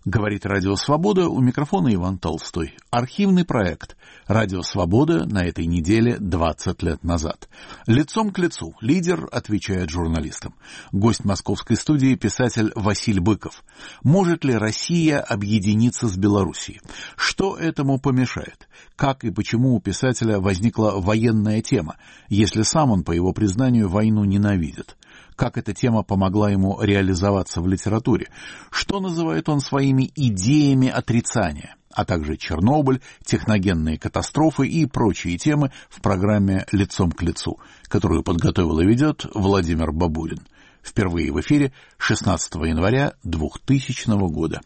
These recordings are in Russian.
Говорит Радио Свобода, у микрофона Иван Толстой. Архивный проект «Радио Свобода» на этой неделе 20 лет назад. Лицом к лицу лидер отвечает журналистам. Гость московской студии — писатель Василь Быков. Может ли Россия объединиться с Белоруссией? Что этому помешает? Как и почему у писателя возникла военная тема, если сам он, по его признанию, войну ненавидит? Как эта тема помогла ему реализоваться в литературе? Что называет он своими идеями отрицания? А также Чернобыль, техногенные катастрофы и прочие темы в программе «Лицом к лицу», которую подготовил и ведет Владимир Бабурин. Впервые в эфире 16 января 2000 года.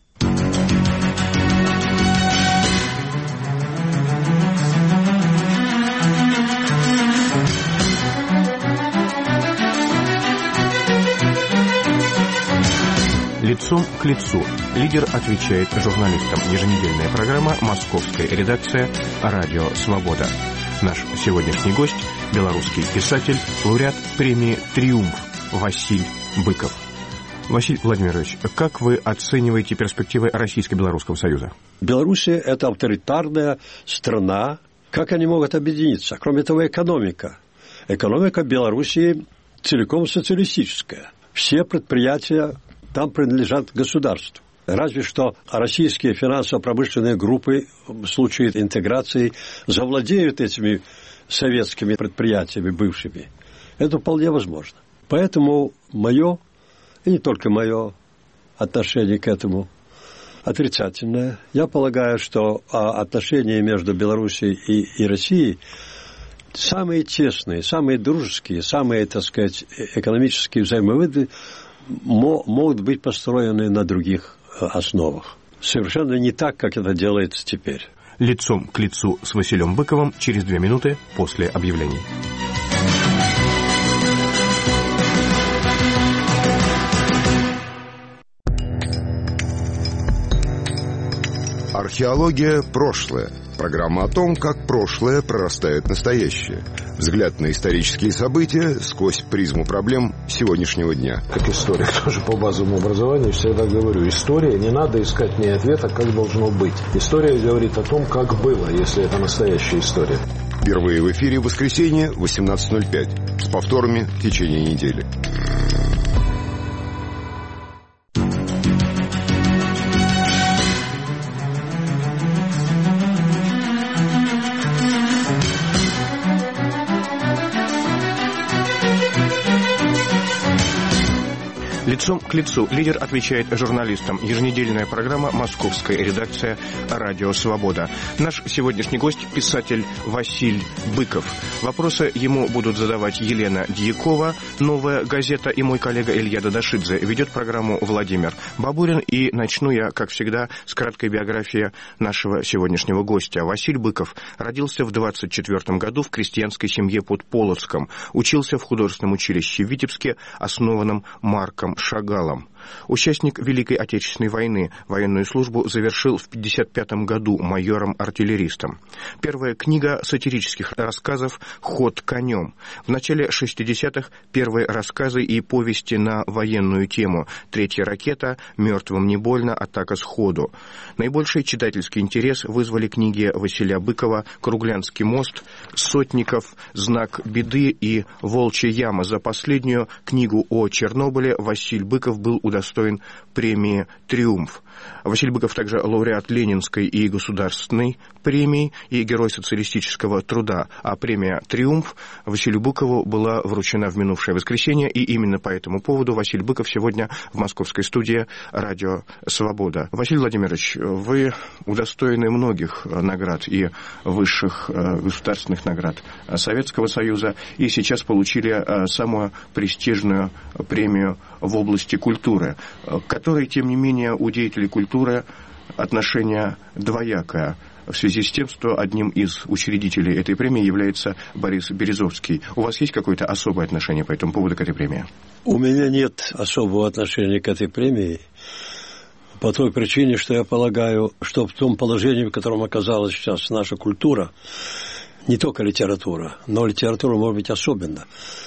Лицом к лицу. Лидер отвечает журналистам. Еженедельная программа, московская редакция «Радио Свобода». Наш сегодняшний гость – белорусский писатель, лауреат премии «Триумф» Василь Быков. Василий Владимирович, как вы оцениваете перспективы Российско-Белорусского союза? Белоруссия – это авторитарная страна. Как они могут объединиться? Кроме того, экономика. Экономика Белоруссии целиком социалистическая. Все предприятия там принадлежат государству. Разве что российские финансово-промышленные группы в случае интеграции завладеют этими советскими предприятиями бывшими. Это вполне возможно. Поэтому мое, и не только мое, отношение к этому отрицательное. Я полагаю, что отношения между Белоруссией и Россией самые тесные, самые дружеские, самые, так сказать, экономические взаимовыгоды могут быть построены на других основах. Совершенно не так, как это делается теперь. Лицом к лицу с Василием Быковым через 2 минуты после объявлений. Археология – прошлое. Программа о том, как прошлое прорастает в настоящее. Взгляд на исторические события сквозь призму проблем сегодняшнего дня. Как историк тоже по базовому образованию всегда говорю, история, не надо искать мне ответа, как должно быть. История говорит о том, как было, если это настоящая история. Впервые в эфире в воскресенье 18:05. С повторами в течение недели. Лицом к лицу. Лидер отвечает журналистам. Еженедельная программа, московская редакция «Радио Свобода». Наш сегодняшний гость – писатель Василь Быков. Вопросы ему будут задавать Елена Дьякова, «Новая газета», и мой коллега Илья Дадашидзе. Ведет программу Владимир Бабурин. И начну я, как всегда, с краткой биографии нашего сегодняшнего гостя. Василь Быков родился в 1924 году в крестьянской семье под Полоцком. Учился в художественном училище в Витебске, основанном Марком Шагалом. Участник Великой Отечественной войны. Военную службу завершил в 1955 году майором-артиллеристом. Первая книга сатирических рассказов «Ход конем». В начале 60-х первые рассказы и повести на военную тему. «Третья ракета», «Мертвым не больно», «Атака сходу». Наибольший читательский интерес вызвали книги Василия Быкова «Круглянский мост», «Сотников», «Знак беды» и «Волчья яма». За последнюю книгу о Чернобыле Василь Быков был удостоен премии «Триумф». Василий Быков также лауреат Ленинской и государственной премии и Герой социалистического труда. А премия «Триумф» Василию Быкову была вручена в минувшее воскресенье, и именно по этому поводу Василий Быков сегодня в московской студии «Радио Свобода». Василий Владимирович, вы удостоены многих наград и высших государственных наград Советского Союза, и сейчас получили самую престижную премию в области культуры, к которой, тем не менее, у деятелей культуры отношение двоякое, в связи с тем, что одним из учредителей этой премии является Борис Березовский. У вас есть какое-то особое отношение по этому поводу к этой премии? У меня нет особого отношения к этой премии, по той причине, что я полагаю, что в том положении, в котором оказалась сейчас наша культура, не только литература, но литература может быть особенно.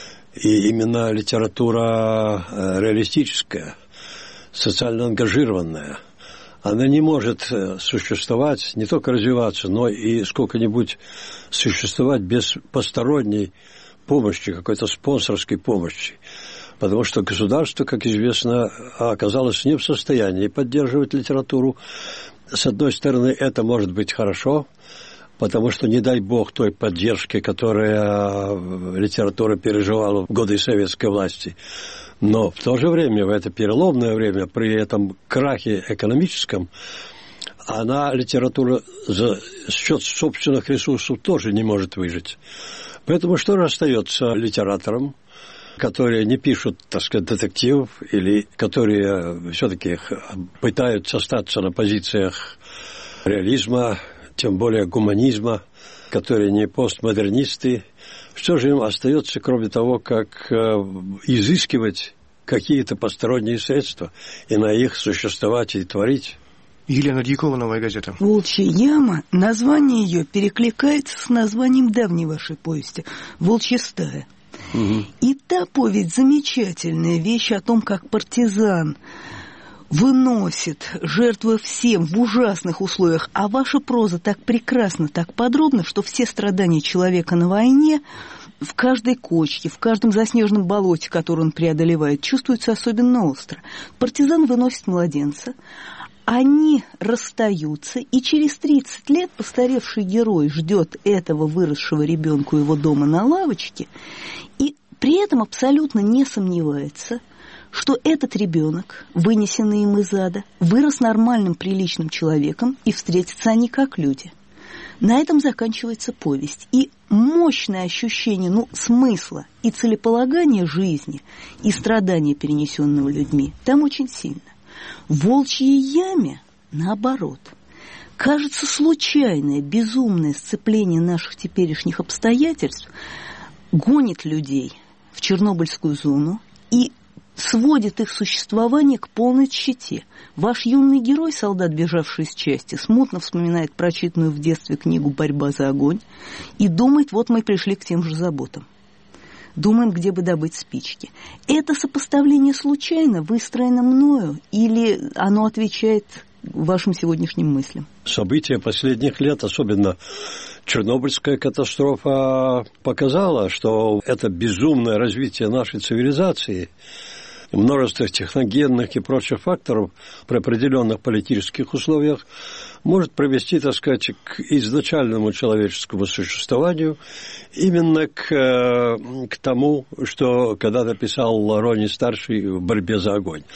И именно литература реалистическая, социально ангажированная, она не может существовать, не только развиваться, но и сколько-нибудь существовать без посторонней помощи, какой-то спонсорской помощи. Потому что государство, как известно, оказалось не в состоянии поддерживать литературу. С одной стороны, это может быть хорошо, потому что, не дай бог, той поддержки, которая литература переживала в годы советской власти. Но в то же время, в это переломное время, при этом крахе экономическом, литература за счет собственных ресурсов тоже не может выжить. Поэтому что же остается литераторам, которые не пишут, так сказать, детективов, или которые все-таки пытаются остаться на позициях реализма, тем более гуманизма, которые не постмодернисты? Что же им остается, кроме того, как изыскивать какие-то посторонние средства и на их существовать и творить? Елена Дьякова, «Новая газета». «Волчья яма», название ее перекликается с названием давней вашей повести «Волчья стая». Угу. И та повесть замечательная вещь о том, как партизан выносит, жертвуя всем в ужасных условиях. А ваша проза так прекрасна, так подробна, что все страдания человека на войне в каждой кочке, в каждом заснеженном болоте, который он преодолевает, чувствуется особенно остро. Партизан выносит младенца, они расстаются, и через 30 лет постаревший герой ждет этого выросшего ребенка у его дома на лавочке, и при этом абсолютно не сомневается, что этот ребенок, вынесенный им из ада, вырос нормальным, приличным человеком, и встретятся они как люди. На этом заканчивается повесть. И мощное ощущение смысла и целеполагания жизни, и страдания, перенесенного людьми, там очень сильно. В «Волчьей яме» наоборот. Кажется, случайное, безумное сцепление наших теперешних обстоятельств гонит людей в Чернобыльскую зону и сводит их существование к полной тщете. Ваш юный герой, солдат, бежавший из части, смутно вспоминает прочитанную в детстве книгу «Борьба за огонь» и думает, вот мы пришли к тем же заботам. Думаем, где бы добыть спички. Это сопоставление случайно выстроено мною или оно отвечает вашим сегодняшним мыслям? События последних лет, особенно Чернобыльская катастрофа, показала, что это безумное развитие нашей цивилизации, множество техногенных и прочих факторов при определенных политических условиях может привести, так сказать, к изначальному человеческому существованию, именно к тому, что когда-то писал Рони-старший в «Борьбе за огонь».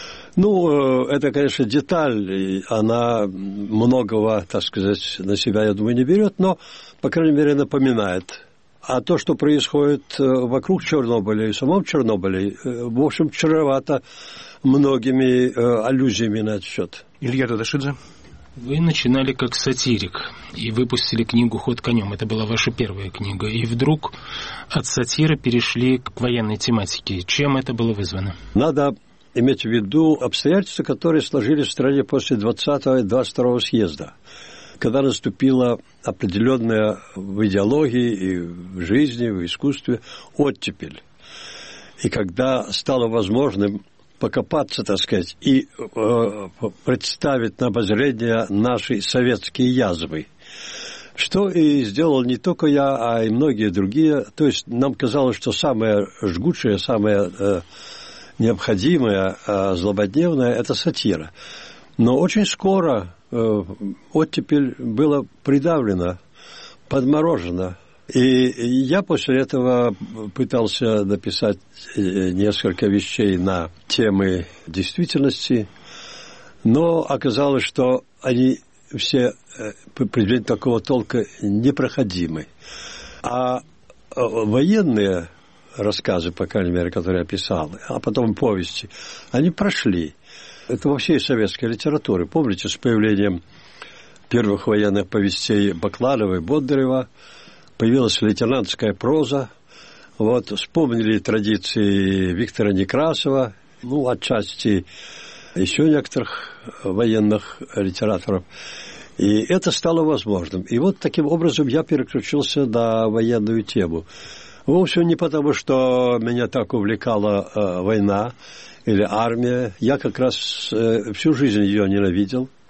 Это, конечно, деталь, она многого, так сказать, на себя, я думаю, не берет, но, по крайней мере, напоминает. А то, что происходит вокруг Чернобыля и в самом Чернобыле, в общем, чревато многими аллюзиями на этот счет. Илья Дадашидзе. Вы начинали как сатирик и выпустили книгу «Ход конем». Это была ваша первая книга. И вдруг от сатиры перешли к военной тематике. Чем это было вызвано? Надо иметь в виду обстоятельства, которые сложились в стране после 20-го и 22-го съезда, когда наступила определенная в идеологии и в жизни, в искусстве оттепель. И когда стало возможным покопаться, так сказать, и представить на обозрение наши советские язвы, что и сделал не только я, а и многие другие. То есть нам казалось, что самое жгучее, самое необходимое, злободневное – это сатира. Но очень скоро оттепель была придавлена, подморожена. И я после этого пытался написать несколько вещей на темы действительности, но оказалось, что они все предмет такого толка непроходимы. А военные рассказы, по крайней мере, которые я писал, а потом повести, они прошли. Это во всей советской литературе. Помните, с появлением первых военных повестей Бакланова и Бондарева появилась лейтенантская проза. Вспомнили традиции Виктора Некрасова, отчасти еще некоторых военных литераторов. И это стало возможным. И таким образом я переключился на военную тему. Вовсе не потому, что меня так увлекала война или армия. Я как раз всю жизнь ее ненавидел.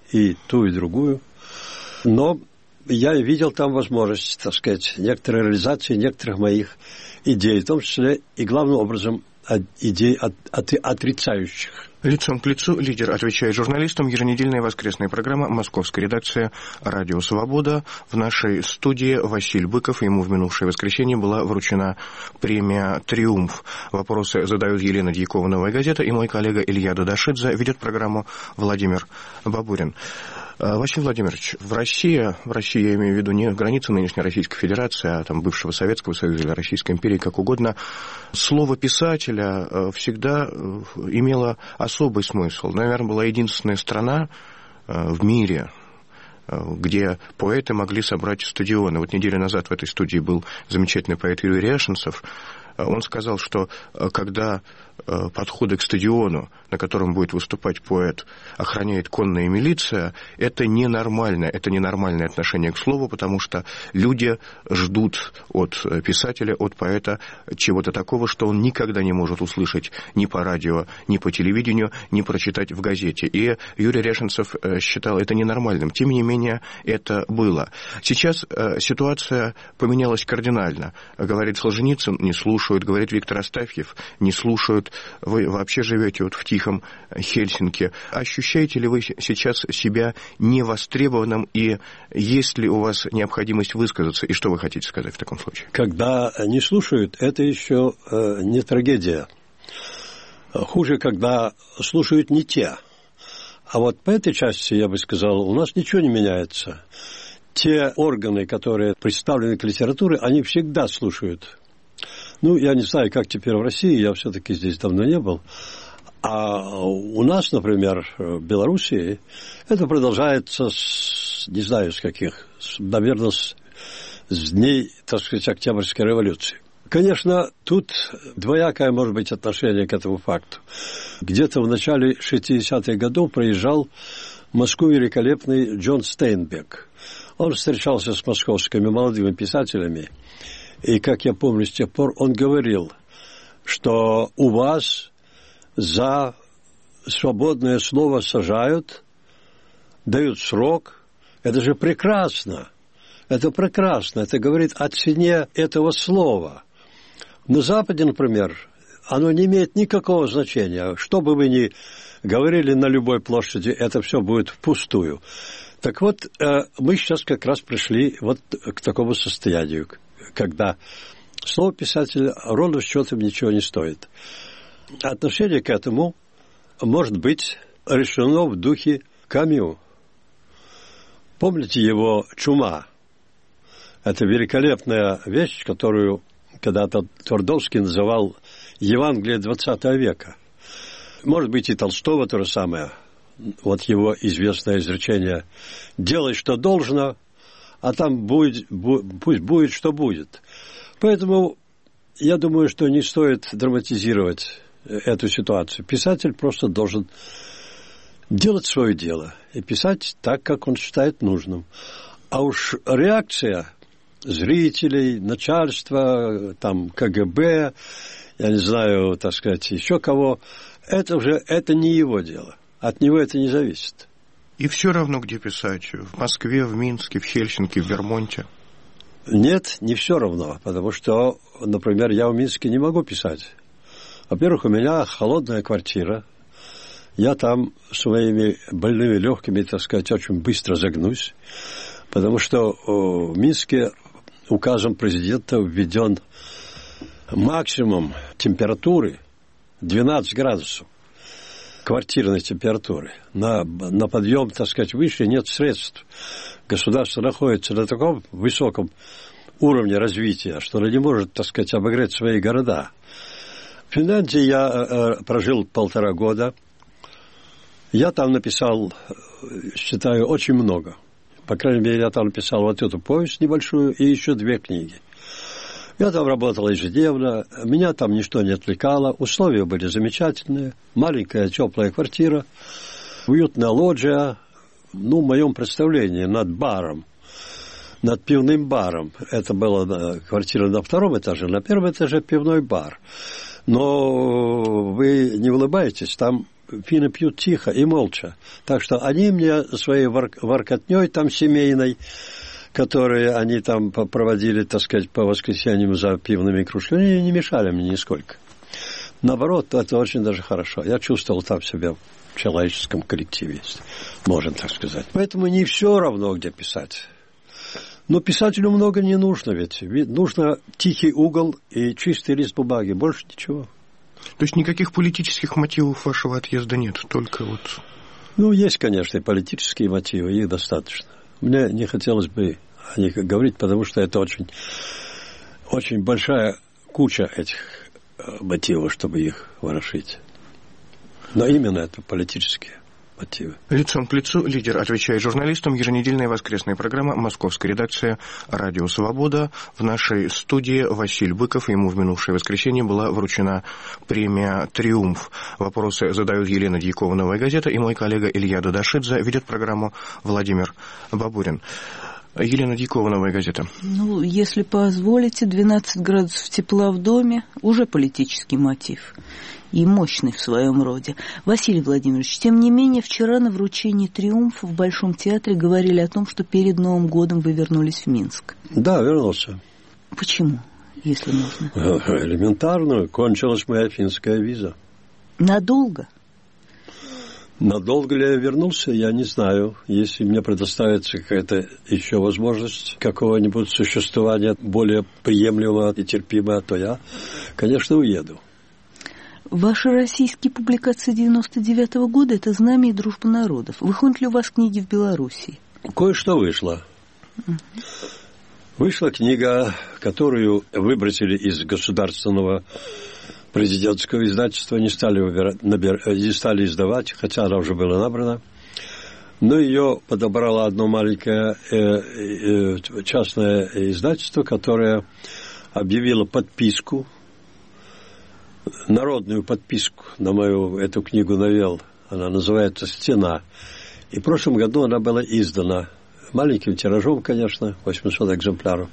и ту, и другую. Но я видел там возможность, так сказать, некоторой реализации некоторых моих идей, в том числе и главным образом идей отрицающих. Лицом к лицу лидер отвечает журналистам. Еженедельная воскресная программа «Московская редакция. Радио Свобода». В нашей студии Василий Быков. Ему в минувшее воскресенье была вручена премия «Триумф». Вопросы задают Елена Дьякова, «Новая газета», и мой коллега Илья Дадашидзе. Ведет программу Владимир Бабурин. Василий Владимирович, в России, я имею в виду не границы нынешней Российской Федерации, а там бывшего Советского Союза или Российской империи, как угодно, слово писателя всегда имело особый смысл. Наверное, была единственная страна в мире, где поэты могли собрать стадионы. Вот неделю назад в этой студии был замечательный поэт Юрий Решенцев. Он сказал, что когда подходы к стадиону, на котором будет выступать поэт, охраняет конная милиция, это ненормальное отношение к слову, потому что люди ждут от писателя, от поэта чего-то такого, что он никогда не может услышать ни по радио, ни по телевидению, ни прочитать в газете. И Юрий Решенцев считал это ненормальным. Тем не менее, это было. Сейчас ситуация поменялась кардинально. Говорит Солженицын, не слушают, говорит Виктор Астафьев, не слушают. Вы вообще живете вот в тихом Хельсинки. Ощущаете ли вы сейчас себя невостребованным, и есть ли у вас необходимость высказаться, и что вы хотите сказать в таком случае? Когда не слушают, это еще не трагедия. Хуже, когда слушают не те. А вот по этой части, я бы сказал, у нас ничего не меняется. Те органы, которые представлены к литературе, они всегда слушают. Ну, я не знаю, как теперь в России, я все-таки здесь давно не был. А у нас, например, в Белоруссии, это продолжается не знаю с каких, наверное, с дней, так сказать, Октябрьской революции. Конечно, тут двоякое, может быть, отношение к этому факту. Где-то в начале 60-х годов приезжал в Москву великолепный Джон Стейнбек. Он встречался с московскими молодыми писателями. И, как я помню, с тех пор он говорил, что у вас за свободное слово сажают, дают срок. Это же прекрасно. Это прекрасно. Это говорит о цене этого слова. На Западе, например, оно не имеет никакого значения. Что бы вы ни говорили на любой площади, это все будет впустую. Так вот, мы сейчас как раз пришли вот к такому состоянию, когда слово писателя ровно счетом ничего не стоит. Отношение к этому может быть решено в духе Камю. Помните его «Чума»? Это великолепная вещь, которую когда-то Твардовский называл Евангелие XX века. Может быть, и Толстого то же самое. Вот его известное изречение «Делай, что должно, а там пусть будет, что будет». Поэтому я думаю, что не стоит драматизировать эту ситуацию. Писатель просто должен делать свое дело и писать так, как он считает нужным. А уж реакция зрителей, начальства, там, КГБ, я не знаю, так сказать, еще кого, это не его дело. От него это не зависит. И все равно, где писать? В Москве, в Минске, в Хельсинки, в Вермонте? Нет, не все равно, потому что, например, я в Минске не могу писать. Во-первых, у меня холодная квартира. Я там своими больными легкими, так сказать, очень быстро загнусь, потому что в Минске указом президента введен максимум температуры 12 градусов. Квартирной температуры. На подъем, так сказать, выше нет средств. Государство находится на таком высоком уровне развития, что оно не может, так сказать, обогреть свои города. В Финляндии я прожил 1,5 года. Я там написал, считаю, очень много. По крайней мере, я там написал вот эту повесть небольшую и еще 2 книги. Я там работал ежедневно, меня там ничто не отвлекало, условия были замечательные, маленькая теплая квартира, уютная лоджия, в моем представлении, над баром, над пивным баром. Это была квартира на 2-м этаже, на 1-м этаже пивной бар. Но вы не улыбаетесь, там финны пьют тихо и молча. Так что они мне своей воркотней там семейной, которые они там проводили, так сказать, по воскресеньям за пивными кружками, не мешали мне нисколько. Наоборот, это очень даже хорошо. Я чувствовал там себя в человеческом коллективе, можно так сказать. Поэтому не все равно, где писать. Но писателю много не нужно, ведь нужно тихий угол и чистый лист бумаги, больше ничего. То есть никаких политических мотивов вашего отъезда нет, только вот... Ну, есть, конечно, и политические мотивы, их достаточно. Мне не хотелось бы о них говорить, потому что это очень, очень большая куча этих мотивов, чтобы их ворошить. Но именно это политические мотивы. Лицом к лицу лидер отвечает журналистам. Еженедельная воскресная программа «Московская редакция. Радио Свобода». В нашей студии Василий Быков. Ему в минувшее воскресенье была вручена премия «Триумф». Вопросы задают Елена Дьякова, «Новая газета», и мой коллега Илья Дудашидзе. Ведет программу Владимир Бабурин. Елена Дьякова, «Новая газета». Ну, если позволите, 12 градусов тепла в доме – уже политический мотив. И мощный в своем роде. Василий Владимирович, тем не менее, вчера на вручении «Триумфа» в Большом театре говорили о том, что перед Новым годом вы вернулись в Минск. Да, вернулся. Почему, если можно? Элементарно. Кончилась моя финская виза. Надолго? Надолго ли я вернулся, я не знаю. Если мне предоставится какая-то еще возможность какого-нибудь существования более приемлемого и терпимого, то я, конечно, уеду. Ваши российские публикации 99-го года – это «Знамя» и «Дружба народов». Выходят ли у вас книги в Белоруссии? Кое-что вышло. Вышла книга, которую выбросили из государственного президентского издательства, не стали издавать, хотя она уже была набрана. Но ее подобрало одно маленькое частное издательство, которое объявило подписку, народную подписку на мою эту книгу навел. Она называется «Стена». И в прошлом году она была издана маленьким тиражом, конечно, 800 экземпляров.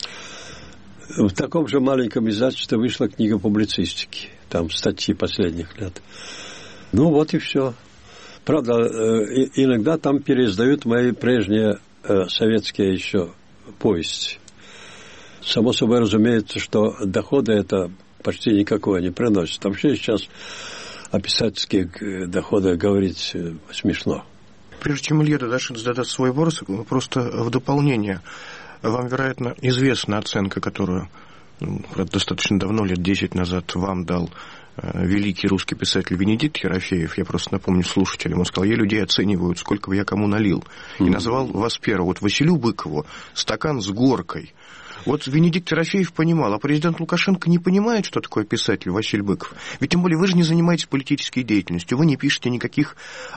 В таком же маленьком издательстве вышла книга публицистики. Там статьи последних лет. Ну, вот и все. Правда, иногда там переиздают мои прежние советские еще повести. Само собой разумеется, что дохода это почти никакого не приносит. Вообще сейчас о писательских доходах говорить смешно. Прежде чем Илья Дудашидзе задаст свой вопрос, просто в дополнение. Вам, вероятно, известна оценка, которую достаточно давно, лет 10 назад, вам дал великий русский писатель Венедикт Ерофеев. Я просто напомню слушателям. Он сказал: я людей оцениваю, сколько бы я кому налил. И назвал вас первым. Вот Василию Быкову стакан с горкой. Вот Венедикт Ерофеев понимал, а президент Лукашенко не понимает, что такое писатель Василий Быков. Ведь тем более вы же не занимаетесь политической деятельностью, вы не пишете никаких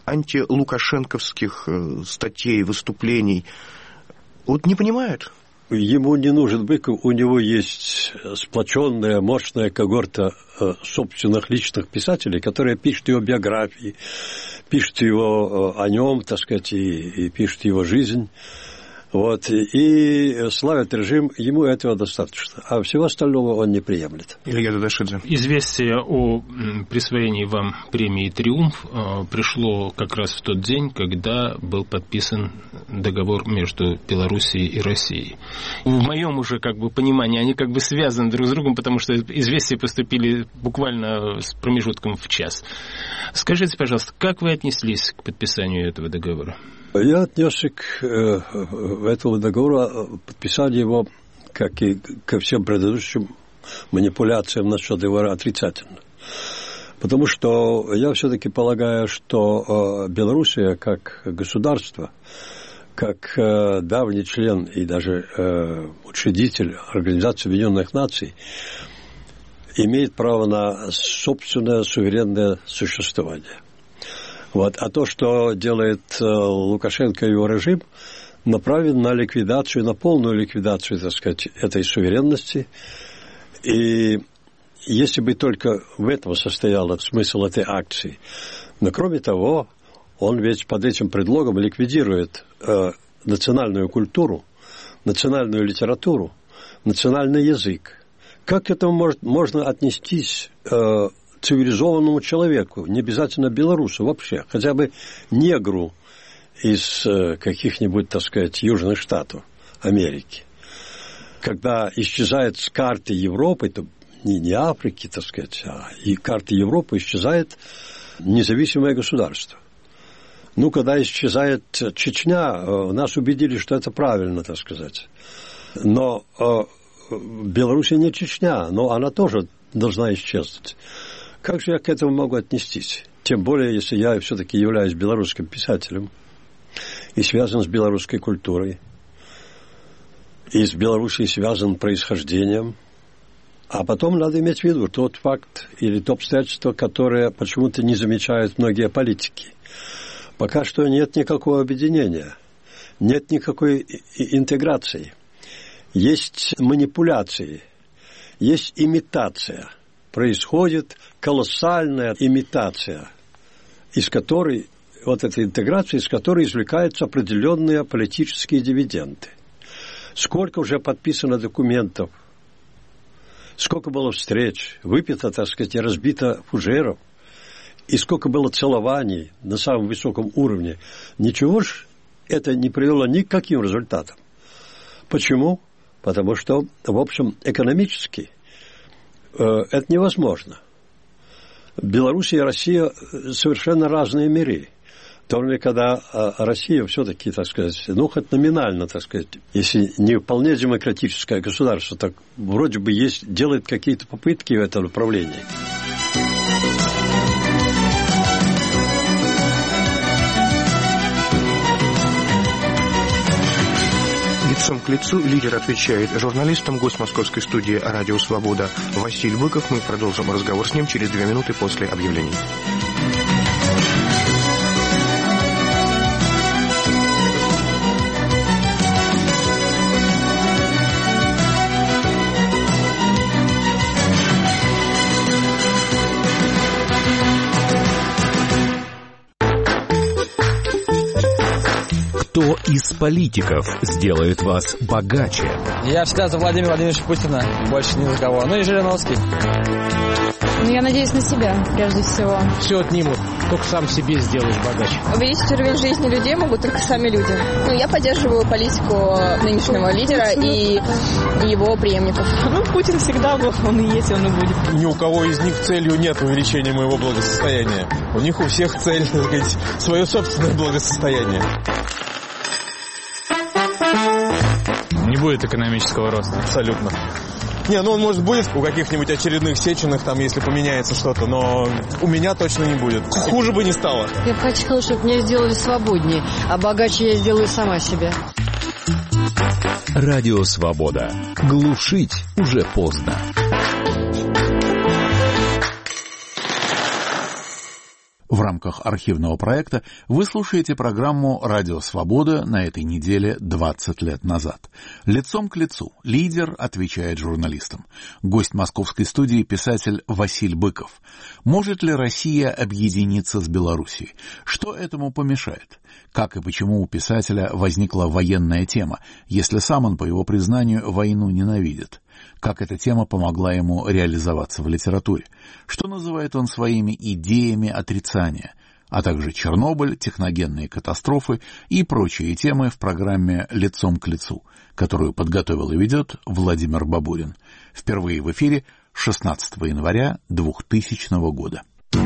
антилукашенковских статей, выступлений. Вот не понимает. Ему не нужен Быков, у него есть сплоченная, мощная когорта собственных личных писателей, которые пишут его биографии, пишут его о нем, так сказать, и пишут его жизнь. Вот, и славят режим, ему этого достаточно. А всего остального он не приемлет. Илья Дудашидзе. Известие о присвоении вам премии «Триумф» пришло как раз в тот день, когда был подписан договор между Белоруссией и Россией. В моем уже понимании они связаны друг с другом, потому что известия поступили буквально с промежутком в час. Скажите, пожалуйста, как вы отнеслись к подписанию этого договора? Я отнесся к этому договору, подписанию его, как и ко всем предыдущим манипуляциям насчет договора, отрицательно. Потому что я все-таки полагаю, что Белоруссия как государство, как давний член и даже учредитель Организации Объединенных Наций, имеет право на собственное суверенное существование. Вот. А то, что делает Лукашенко и его режим, направлен на ликвидацию, на полную ликвидацию, так сказать, этой суверенности. И если бы только в этом состоял смысл этой акции. Но кроме того, он ведь под этим предлогом ликвидирует национальную культуру, национальную литературу, национальный язык. Как к этому можно отнестись цивилизованному человеку, не обязательно белорусу вообще, хотя бы негру из каких-нибудь, так сказать, южных штатов Америки. Когда исчезает с карты Европы, то не Африки, так сказать, а и карты Европы исчезает независимое государство. Ну, когда исчезает Чечня, нас убедили, что это правильно, так сказать. Но Белоруссия не Чечня, но она тоже должна исчезнуть. Как же я к этому могу отнестись? Тем более, если я все-таки являюсь белорусским писателем и связан с белорусской культурой, и с Белоруссией связан происхождением. А потом надо иметь в виду тот факт или то обстоятельство, которое почему-то не замечают многие политики. Пока что нет никакого объединения, нет никакой интеграции. Есть манипуляции, есть имитация. Происходит колоссальная имитация, из которой, вот эта интеграция, из которой извлекаются определенные политические дивиденды. Сколько уже подписано документов, сколько было встреч, выпито, так сказать, и разбито фужеров, и сколько было целований на самом высоком уровне. Ничего ж это не привело ни к каким результатам. Почему? Потому что, в общем, экономически это невозможно. Белоруссия и Россия совершенно разные миры. В то время, когда Россия все-таки, так сказать, ну, хоть номинально, так сказать, если не вполне демократическое государство, так вроде бы делает какие-то попытки в этом направлении. Лицом к лицу лидер отвечает журналистам. Гость московской студии «Радио Свобода» Василий Быков. Мы продолжим разговор с ним через 2 минуты после объявлений. Кто из политиков сделает вас богаче? Я всегда за Владимира Владимировича Путина, больше ни за кого. Ну и Жириновский. Ну, я надеюсь на себя, прежде всего. Все отнимут, только сам себе сделаешь богаче. Увеличить уровень жизни людей могут только сами люди. Ну, я поддерживаю политику нынешнего лидера и его преемников. Ну, Путин всегда был, он и есть, он и будет. Ни у кого из них целью нет увеличения моего благосостояния. У них у всех цель, так сказать, свое собственное благосостояние. Не будет экономического роста. Абсолютно. Не, ну он, может, будет у каких-нибудь очередных Сеченых, там, если поменяется что-то, но у меня точно не будет. Хуже бы не стало. Я бы хотела, чтобы меня сделали свободнее, а богаче я сделаю сама себя. Радио Свобода. Глушить уже поздно. В рамках архивного проекта вы слушаете программу «Радио Свобода» на этой неделе 20 лет назад. Лицом к лицу лидер отвечает журналистам. Гость московской студии писатель Василий Быков. Может ли Россия объединиться с Белоруссией? Что этому помешает? Как и почему у писателя возникла военная тема, если сам он, по его признанию, войну ненавидит? Как эта тема помогла ему реализоваться в литературе? Что называет он своими идеями отрицания? А также Чернобыль, техногенные катастрофы и прочие темы в программе «Лицом к лицу», которую подготовил и ведет Владимир Бабурин. Впервые в эфире 16 января 2000 года.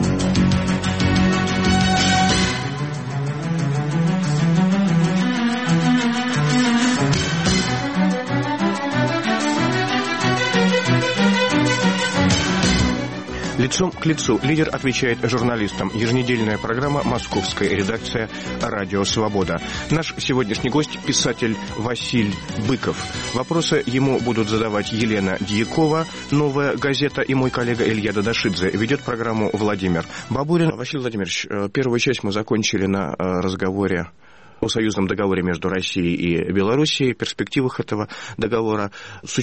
Лицом к лицу лидер отвечает журналистам. Еженедельная программа «Московская редакция. Радио Свобода». Наш сегодняшний гость – писатель Василий Быков. Вопросы ему будут задавать Елена Дьякова, «Новая газета», и мой коллега Илья Дадашидзе. Ведет программу Владимир Бабурин. Василий Владимирович, первую часть мы закончили на разговоре о союзном договоре между Россией и Белоруссией, перспективах этого договора.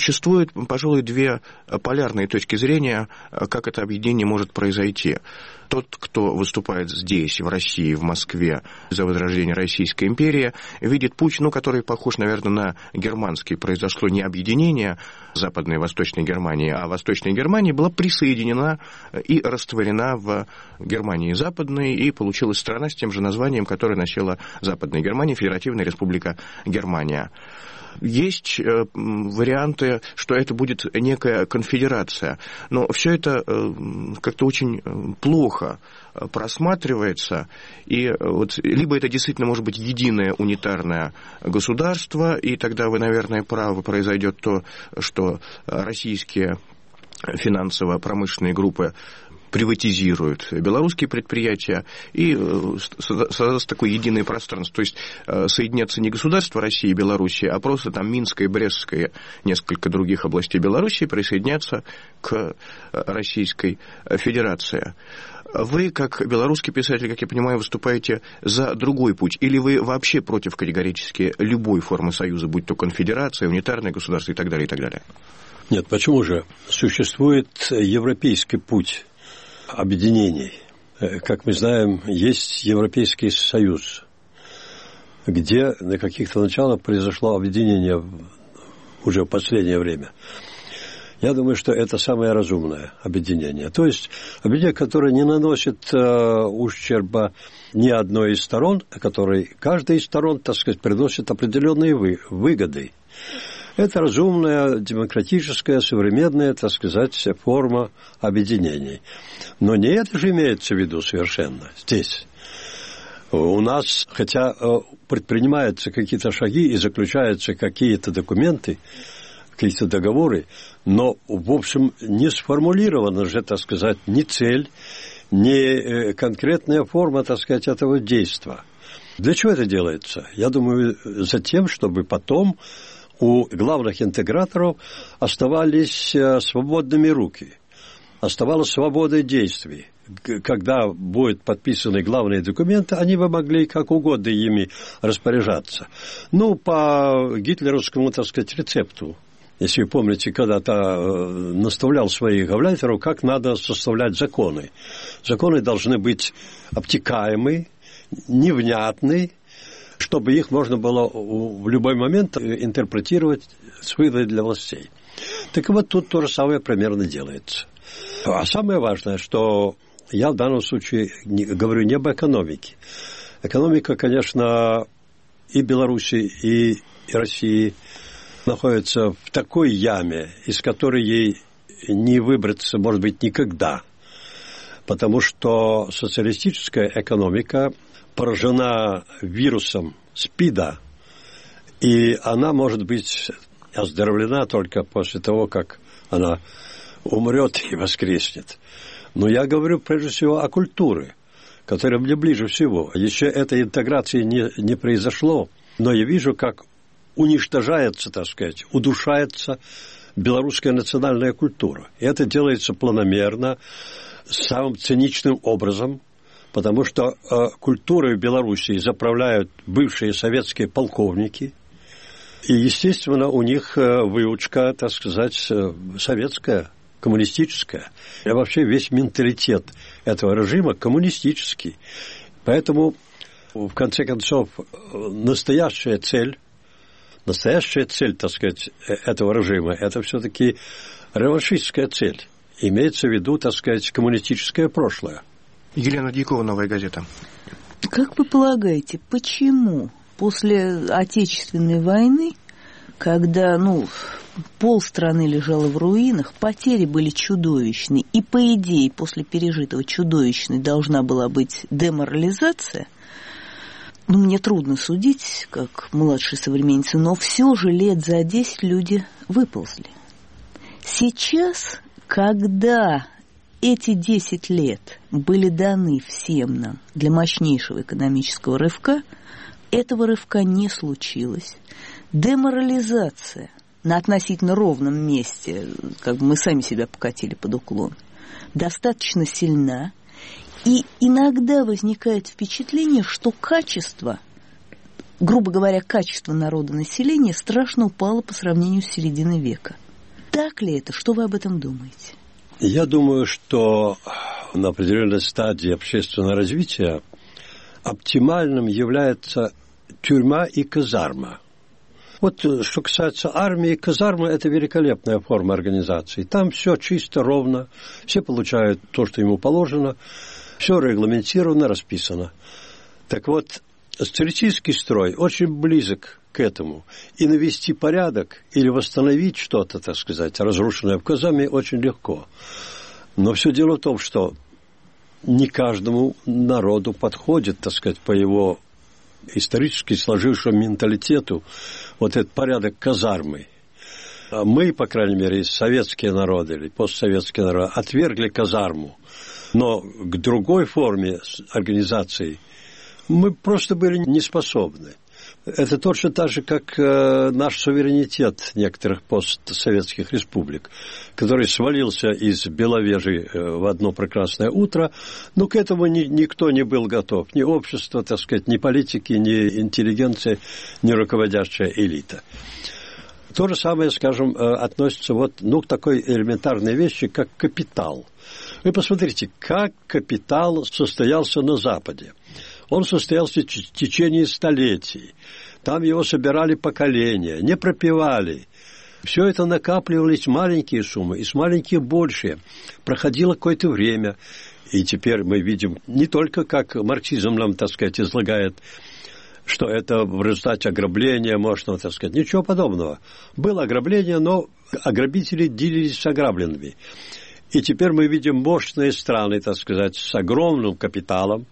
Существует, пожалуй, 2 полярные точки зрения, как это объединение может произойти. тот, кто выступает здесь, в России, в Москве, за возрождение Российской империи, видит путь, который похож, наверное, на германский. Произошло не объединение Западной и Восточной Германии, а Восточная Германия была присоединена и растворена в Германии Западной, и получилась страна с тем же названием, которое носила Западная Германия, Федеративная Республика Германия. Есть варианты, что это будет некая конфедерация, но все это как-то очень плохо просматривается, и либо это действительно может быть единое унитарное государство, и тогда вы, наверное, правы, произойдет то, что российские финансово-промышленные группы приватизируют белорусские предприятия и создаст такое единое пространство. То есть соединятся не государства России и Белоруссии, а просто там Минская, Брестская, несколько других областей Белоруссии присоединятся к Российской Федерации. Вы, как белорусский писатель, как я понимаю, выступаете за другой путь? Или вы вообще против категорически любой формы союза, будь то конфедерация, унитарное государство и так далее, и так далее? Нет, почему же? Существует европейский путь объединений. Как мы знаем, есть Европейский Союз, где на каких-то началах произошло объединение уже в последнее время. Я думаю, что это самое разумное объединение. То есть объединение, которое не наносит ущерба ни одной из сторон, а которое каждая из сторон, так сказать, приносит определенные выгоды. Это разумная, демократическая, современная, так сказать, форма объединений. Но не это же имеется в виду совершенно здесь. У нас, хотя предпринимаются какие-то шаги и заключаются какие-то документы, какие-то договоры, но, в общем, не сформулирована же, так сказать, ни цель, ни конкретная форма, так сказать, этого действия. Для чего это делается? Я думаю, за тем, чтобы потом у главных интеграторов оставались свободными руки, оставалась свобода действий. Когда будут подписаны главные документы, они бы могли как угодно ими распоряжаться. По гитлеровскому, так сказать, рецепту. Если вы помните, когда-то наставлял своих гауляйтеров, как надо составлять законы. Законы должны быть обтекаемы, невнятны, чтобы их можно было в любой момент интерпретировать с выгодой для властей. Так вот, тут то же самое примерно делается. А самое важное, что я в данном случае говорю не об экономике. Экономика, конечно, и Беларуси, и России находится в такой яме, из которой ей не выбраться, может быть, никогда. Потому что социалистическая экономика поражена вирусом СПИДа, и она может быть оздоровлена только после того, как она умрет и воскреснет. Но я говорю прежде всего о культуре, которая мне ближе всего. Еще этой интеграции не произошло, но я вижу, как уничтожается, так сказать, удушается белорусская национальная культура. И это делается планомерно, самым циничным образом, потому что культурой в Белоруссии заправляют бывшие советские полковники, и, естественно, у них выучка, так сказать, советская, коммунистическая. И вообще весь менталитет этого режима коммунистический. Поэтому, в конце концов, настоящая цель, так сказать, этого режима, это все-таки реваншистская цель. Имеется в виду, так сказать, коммунистическое прошлое. Елена Дьякова, «Новая газета». Как вы полагаете, почему после Отечественной войны, когда, полстраны лежало в руинах, потери были чудовищные, и, по идее, после пережитого чудовищной должна была быть деморализация, мне трудно судить, как младшей современнице, но все же лет за 10 люди выползли. Сейчас, когда эти 10 лет были даны всем нам для мощнейшего экономического рывка, этого рывка не случилось. Деморализация на относительно ровном месте, как бы мы сами себя покатили под уклон, достаточно сильна. И иногда возникает впечатление, что качество, грубо говоря, качество народонаселения страшно упало по сравнению с серединой века. Так ли это? Что вы об этом думаете? Я думаю, что на определенной стадии общественного развития оптимальным является тюрьма и казарма. Вот что касается армии, казарма – это великолепная форма организации. Там все чисто, ровно, все получают то, что ему положено, все регламентировано, расписано. Так вот, социалистический строй очень близок к этому. И навести порядок или восстановить что-то, так сказать, разрушенное в казарме очень легко. Но все дело в том, что не каждому народу подходит, так сказать, по его исторически сложившемуся менталитету вот этот порядок казармы. Мы, по крайней мере, советские народы или постсоветские народы, отвергли казарму. Но к другой форме организации мы просто были не способны. Это точно так же, как наш суверенитет некоторых постсоветских республик, который свалился из Беловежья в одно прекрасное утро. Но к этому никто не был готов. Ни общество, так сказать, ни политики, ни интеллигенция, ни руководящая элита. То же самое, скажем, относится к такой элементарной вещи, как капитал. Вы посмотрите, как капитал состоялся на Западе. Он состоялся в течение столетий. Там его собирали поколения, не пропивали. Все это накапливались маленькие суммы, и с маленьких большие. Проходило какое-то время, и теперь мы видим не только, как марксизм нам, так сказать, излагает, что это в результате ограбления можно, так сказать, ничего подобного. Было ограбление, но ограбители делились с ограбленными. И теперь мы видим мощные страны, так сказать, с огромным капиталом.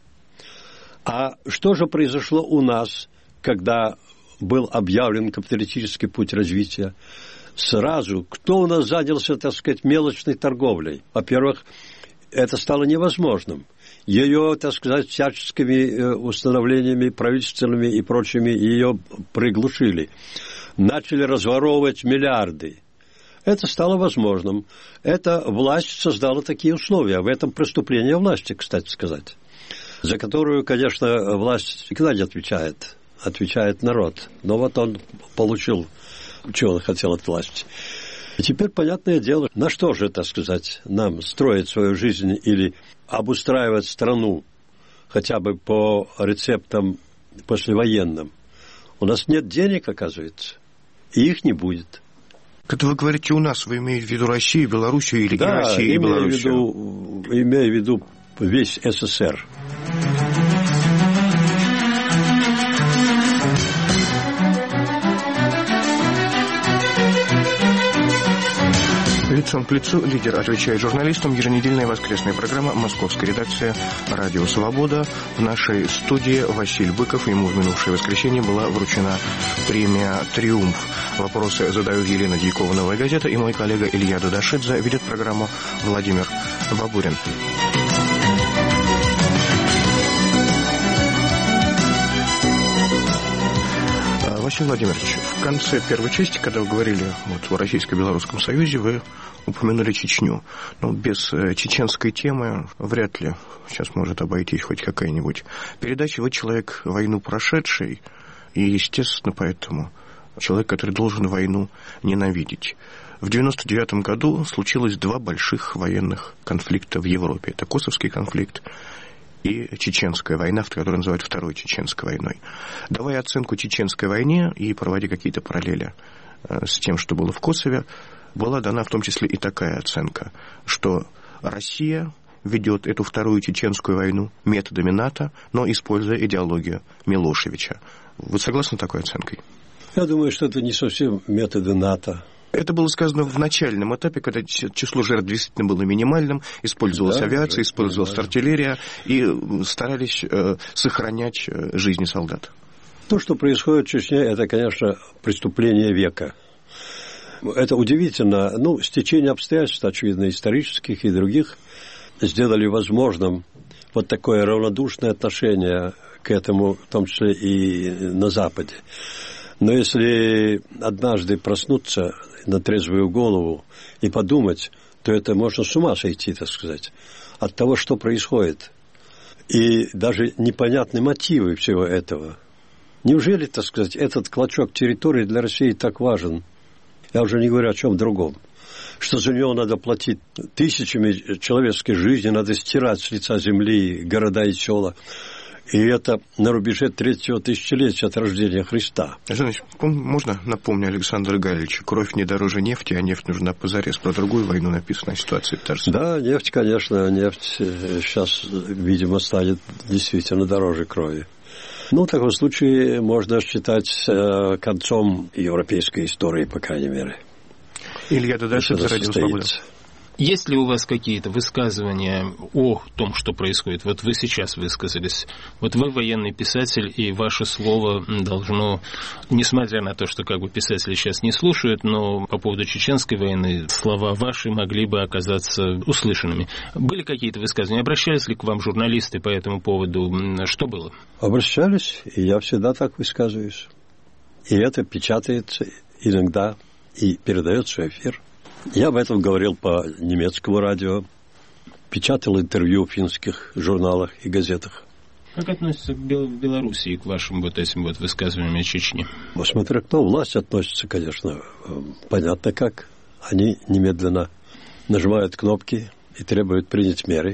А что же произошло у нас, когда был объявлен капиталистический путь развития? Сразу, кто у нас занялся, так сказать, мелочной торговлей? Во-первых, это стало невозможным. Ее, так сказать, всяческими установлениями правительственными и прочими ее приглушили. Начали разворовывать миллиарды. Это стало возможным. Эта власть создала такие условия. В этом преступление власти, кстати сказать, за которую, конечно, власть никогда не отвечает. Отвечает народ. Но вот он получил, чего он хотел от власти. И теперь, понятное дело, на что же, так сказать, нам строить свою жизнь или обустраивать страну хотя бы по рецептам послевоенным? У нас нет денег, оказывается, и их не будет. Когда вы говорите «у нас», вы имеете в виду Россию, Белоруссию или Россию и Белоруссию? Имею в виду весь СССР. Лицом к лицу лидер отвечает журналистам. Еженедельная воскресная программа «Московская редакция» «Радио Свобода». В нашей студии Василий Быков. Ему в минувшее воскресенье была вручена премия «Триумф». Вопросы задают Елена Дьякова, «Новая газета», и мой коллега Илья Дудашидзе. Ведет программу Владимир Бабурин. Василий Владимирович, в конце первой части, когда вы говорили о Российско-Белорусском союзе, вы упомянули Чечню. Но без чеченской темы вряд ли сейчас может обойтись хоть какая-нибудь передача. Вы человек, войну прошедший, и, естественно, поэтому человек, который должен войну ненавидеть. В 1999 году случилось два больших военных конфликта в Европе. Это Косовский конфликт и Чеченская война, которую называют Второй Чеченской войной. Давая оценку Чеченской войне и проводя какие-то параллели с тем, что было в Косове, была дана в том числе и такая оценка, что Россия ведет эту Вторую Чеченскую войну методами НАТО, но используя идеологию Милошевича. Вы согласны с такой оценкой? Я думаю, что это не совсем методы НАТО. Это было сказано в начальном этапе, когда число жертв действительно было минимальным, использовалась авиация, использовалась артиллерия, и старались сохранять жизни солдат. То, что происходит в Чечне, это, конечно, преступление века. Это удивительно. Стечение обстоятельств, очевидно, исторических и других, сделали возможным вот такое равнодушное отношение к этому, в том числе и на Западе. Но если однажды проснуться на трезвую голову и подумать, то это можно с ума сойти, так сказать, от того, что происходит. И даже непонятны мотивы всего этого. Неужели, так сказать, этот клочок территории для России так важен? Я уже не говорю о чем другом. что за него надо платить тысячами человеческой жизни, надо стирать с лица земли города и села. И это на рубеже 3-го тысячелетия от рождения Христа. Значит, можно напомнить Александру Галичу, кровь не дороже нефти, а нефть нужна позарез. Про другую войну написано, ситуация та же самая. Да, нефть, конечно, нефть сейчас, видимо, станет действительно дороже крови. Ну, в таком случае можно считать концом европейской истории, по крайней мере. Илья Дадашидзе, Радио Свобода. Есть ли у вас какие-то высказывания о том, что происходит? Вот вы сейчас высказались. Вот вы военный писатель, и ваше слово должно, несмотря на то, что как бы писатели сейчас не слушают, но по поводу чеченской войны слова ваши могли бы оказаться услышанными. Были какие-то высказывания? Обращались ли к вам журналисты по этому поводу? Что было? Обращались, и я всегда так высказываюсь. И это печатается иногда и передается в эфир. Я об этом говорил по немецкому радио, печатал интервью в финских журналах и газетах. Как относится к Белоруссии, к вашим вот этим вот высказываниям о Чечне? Смотря кто, власть относится, конечно, понятно как. Они немедленно нажимают кнопки и требуют принять меры.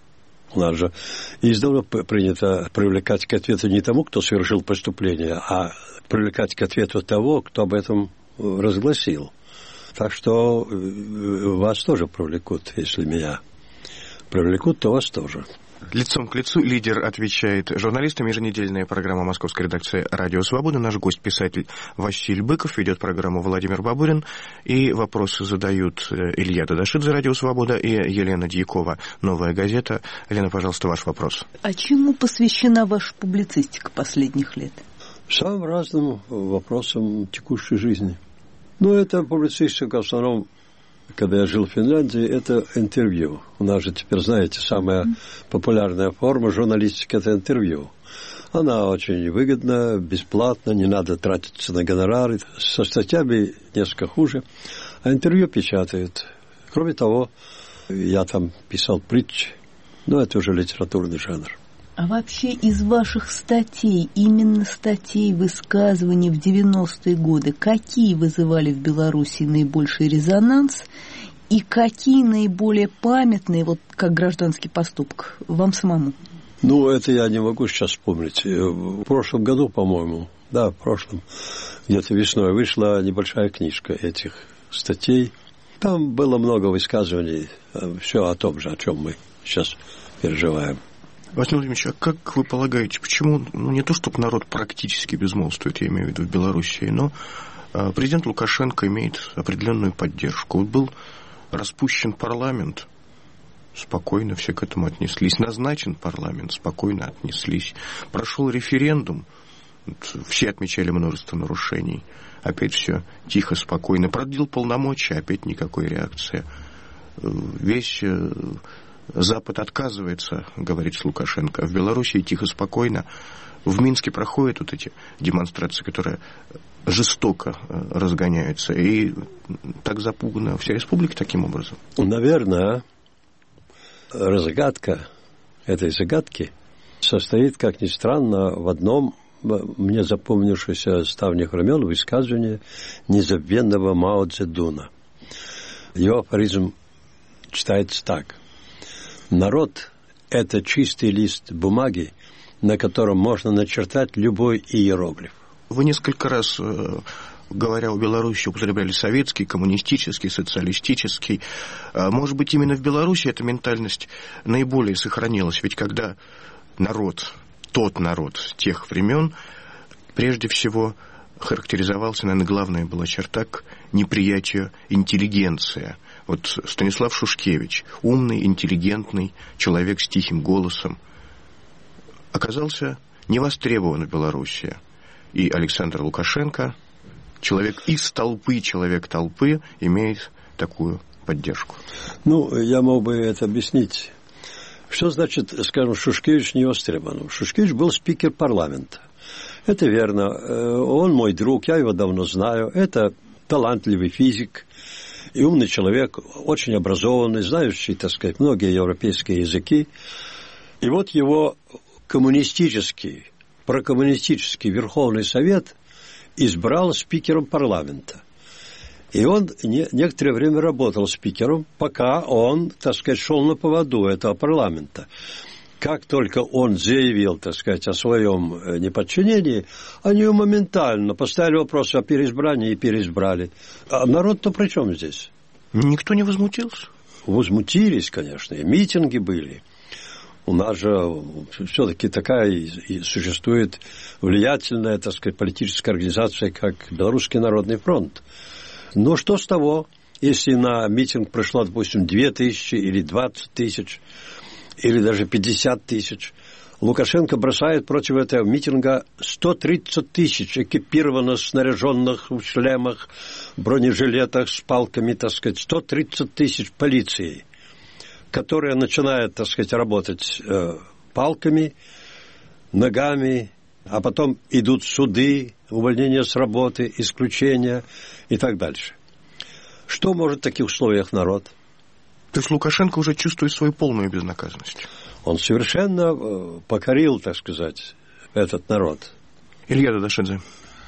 У нас же издавна принято привлекать к ответу не тому, кто совершил преступление, а привлекать к ответу того, кто об этом разгласил. Так что вас тоже привлекут, если меня привлекут, то вас тоже. Лицом к лицу лидер отвечает журналистам. Еженедельная программа московской редакции «Радио Свобода». Наш гость, писатель Василий Быков, ведет программу Владимир Бабурин. И вопросы задают Илья Дадашидзе, «Радио Свобода», и Елена Дьякова, «Новая газета». Елена, пожалуйста, ваш вопрос. А чему посвящена ваша публицистика последних лет? Самым разным вопросам текущей жизни. Ну, это публицистика в основном, когда я жил в Финляндии, это интервью. У нас же теперь, знаете, самая популярная форма журналистики – это интервью. Она очень выгодна, бесплатна, не надо тратиться на гонорары. Со статьями несколько хуже. А интервью печатают. Кроме того, я там писал притчи, но это уже литературный жанр. А вообще из ваших статей, именно статей, высказываний в 90-е годы, какие вызывали в Беларуси наибольший резонанс и какие наиболее памятные, вот как гражданский поступок, вам самому? Ну, это я не могу сейчас вспомнить. В прошлом году, по-моему, да, в прошлом, где-то весной вышла небольшая книжка этих статей. Там было много высказываний, все о том же, о чем мы сейчас переживаем. Василий Владимирович, а как вы полагаете, почему, не то чтобы народ практически безмолвствует, я имею в виду в Белоруссии, но президент Лукашенко имеет определенную поддержку. Вот был распущен парламент, спокойно все к этому отнеслись. Назначен парламент, спокойно отнеслись. Прошел референдум, все отмечали множество нарушений. Опять все тихо, спокойно. Продлил полномочия, опять никакой реакции. Весь Запад отказывается говорить с Лукашенко. В Белоруссии тихо, спокойно. В Минске проходят вот эти демонстрации, которые жестоко разгоняются. И так запугана вся республика таким образом. Наверное, разгадка этой загадки состоит, как ни странно, в одном мне запомнившемся с давних времен высказывании незабвенного Мао Цзэдуна. Его афоризм читается так. Народ – это чистый лист бумаги, на котором можно начертать любой иероглиф. Вы несколько раз, говоря о Беларуси, употребляли советский, коммунистический, социалистический. Может быть, именно в Беларуси эта ментальность наиболее сохранилась. Ведь когда народ, тот народ тех времен, прежде всего характеризовался, наверное, главная была черта к неприятию интеллигенция. Вот Станислав Шушкевич, умный, интеллигентный человек с тихим голосом, оказался невостребован в Беларуси. И Александр Лукашенко, человек из толпы, человек толпы, имеет такую поддержку. Ну, я мог бы это объяснить. Что значит, скажем, Шушкевич не востребован? Шушкевич был спикер парламента. Это верно. Он мой друг, я его давно знаю. Это талантливый физик и умный человек, очень образованный, знающий, так сказать, многие европейские языки. И вот его прокоммунистический Верховный Совет избрал спикером парламента. И он некоторое время работал спикером, пока он, так сказать, шел на поводу этого парламента. Как только он заявил, так сказать, о своем неподчинении, они моментально поставили вопрос о переизбрании и переизбрали. А народ-то при чем здесь? Никто не возмутился? Возмутились, конечно, и митинги были. У нас же все-таки такая и существует влиятельная, так сказать, политическая организация, как Белорусский народный фронт. Но что с того, если на митинг пришло, допустим, 2000 или 20 тысяч, или даже 50 тысяч. Лукашенко бросает против этого митинга 130 тысяч экипированных, снаряженных в шлемах, бронежилетах с палками, так сказать, 130 тысяч полиции, которая начинает, так сказать, работать палками, ногами, а потом идут суды, увольнение с работы, исключения и так дальше. Что может в таких условиях народ? То есть Лукашенко уже чувствует свою полную безнаказанность? Он совершенно покорил, так сказать, этот народ. Илья Дадашидзе.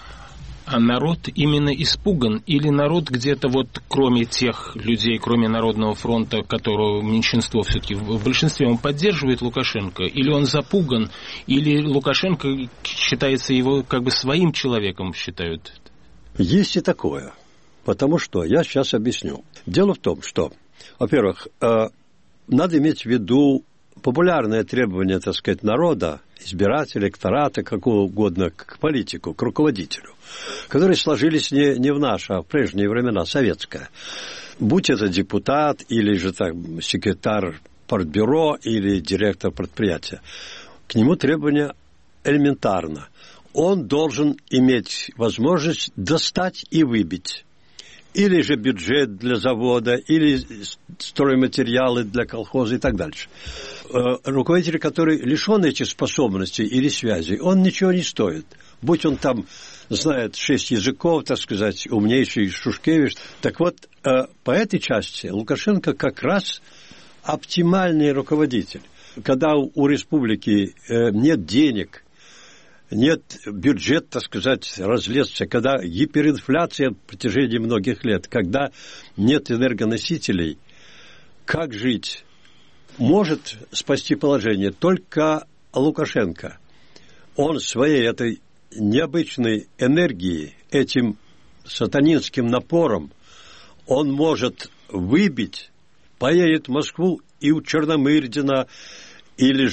А народ именно испуган? Или народ где-то вот, кроме тех людей, кроме Народного фронта, которого меньшинство все-таки в большинстве, он поддерживает Лукашенко? Или он запуган? Или Лукашенко считается его как бы своим человеком, считают? Есть и такое. Потому что, я сейчас объясню. Дело в том, что, во-первых, надо иметь в виду популярное требование, так сказать, народа, избирателя, электората, какого угодно, к политику, к руководителю, которые сложились не в наши, а в прежние времена, советское. Будь это депутат, или же там секретарь партбюро, или директор предприятия, к нему требование элементарно. Он должен иметь возможность достать и выбить. Или же бюджет для завода, или стройматериалы для колхоза и так дальше. Руководитель, который лишен этих способностей или связей, он ничего не стоит. Будь он там знает 6 языков, так сказать, умнейший Шушкевич. Так вот, по этой части Лукашенко как раз оптимальный руководитель. Когда у республики нет денег, нет бюджет, так сказать, разлезся, когда гиперинфляция в протяжении многих лет, когда нет энергоносителей, как жить? Может спасти положение только Лукашенко. Он своей этой необычной энергией, этим сатанинским напором, он может выбить, поедет в Москву и у Черномырдина, или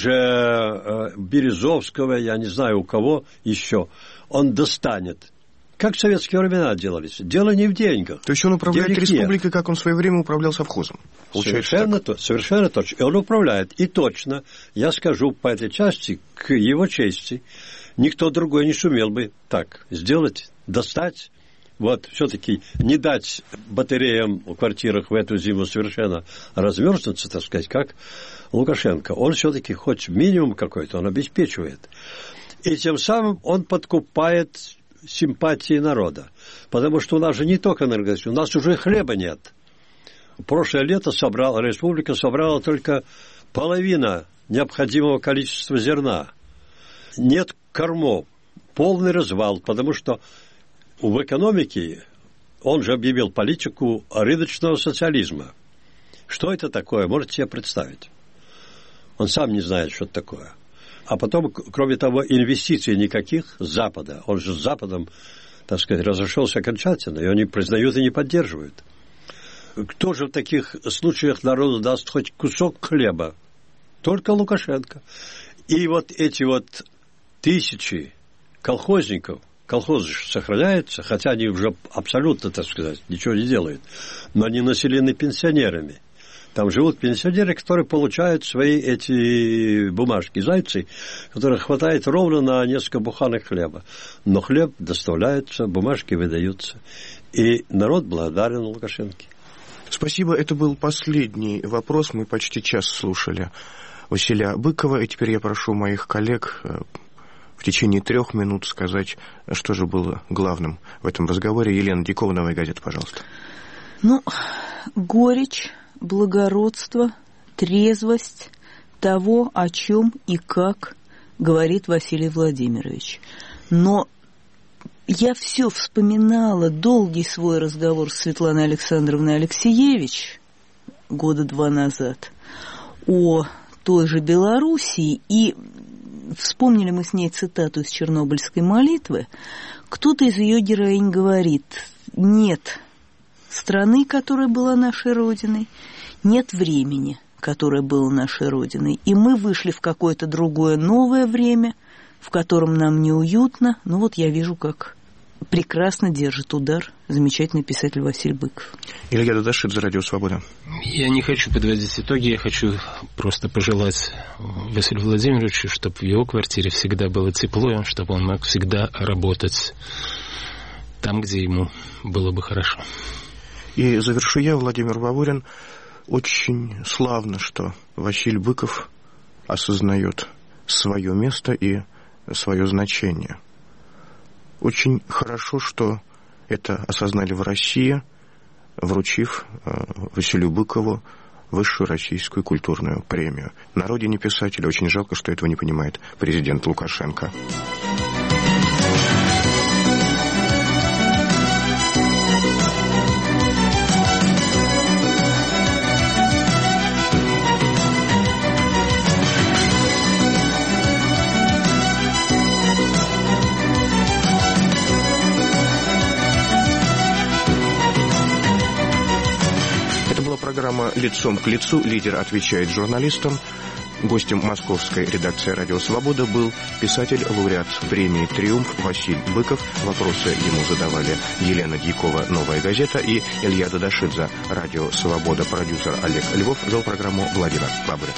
же Березовского, я не знаю у кого еще, он достанет. Как в советские времена делались. Дело не в деньгах. То есть он управляет республикой, как он в свое время управлял совхозом? Совершенно точно. И он управляет. И точно, я скажу по этой части, к его чести, никто другой не сумел бы так сделать, достать. Вот, все-таки не дать батареям в квартирах в эту зиму совершенно размерзнуться, так сказать, как Лукашенко. Он все-таки хоть минимум какой-то, он обеспечивает. И тем самым он подкупает симпатии народа. Потому что у нас же не только энергосистема, у нас уже хлеба нет. Прошлое лето республика собрала только половина необходимого количества зерна. Нет кормов. Полный развал, потому что в экономике он же объявил политику рыночного социализма. Что это такое, можете себе представить? Он сам не знает, что это такое. А потом, кроме того, инвестиций никаких с Запада. Он же с Западом, так сказать, разошелся окончательно, и они признают и не поддерживают. Кто же в таких случаях народу даст хоть кусок хлеба? Только Лукашенко. И вот эти вот тысячи колхозников, колхозы сохраняются, хотя они уже абсолютно, так сказать, ничего не делают, но они населены пенсионерами. Там живут пенсионеры, которые получают свои эти бумажки, зайцы, которых хватает ровно на несколько буханок хлеба. Но хлеб доставляется, бумажки выдаются. И народ благодарен Лукашенко. Спасибо. Это был последний вопрос. Мы почти час слушали Василия Быкова. И теперь я прошу моих коллег в течение 3 минут сказать, что же было главным в этом разговоре. Елена Дикова, «Новая газета», пожалуйста. Горечь, благородство, трезвость того, о чем и как говорит Василий Владимирович. Но я все вспоминала долгий свой разговор с Светланой Александровной Алексеевич года 2 назад о той же Белоруссии, и вспомнили мы с ней цитату из Чернобыльской молитвы. Кто-то из ее героинь говорит: нет страны, которая была нашей родиной, нет времени, которое было нашей родиной, и мы вышли в какое-то другое новое время, в котором нам неуютно. Но вот я вижу, как прекрасно держит удар замечательный писатель Василий Быков. Илья Дадашидзе, Радио Свобода. Я не хочу подводить итоги, я хочу просто пожелать Василию Владимировичу, чтобы в его квартире всегда было тепло, чтобы он мог всегда работать там, где ему было бы хорошо. И завершу я, Владимир Бабурин. Очень славно, что Василий Быков осознает свое место и свое значение. Очень хорошо, что это осознали в России, вручив Василию Быкову высшую российскую культурную премию. На родине писателя очень жалко, что этого не понимает президент Лукашенко. Программа «Лицом к лицу». Лидер отвечает журналистам. Гостем московской редакции «Радио Свобода» был писатель, лауреат премии «Триумф» Василий Быков. Вопросы ему задавали Елена Дьякова, «Новая газета», и Илья Дадашидзе, «Радио Свобода». Продюсер Олег Львов. Вел программу Владимир Бабурин.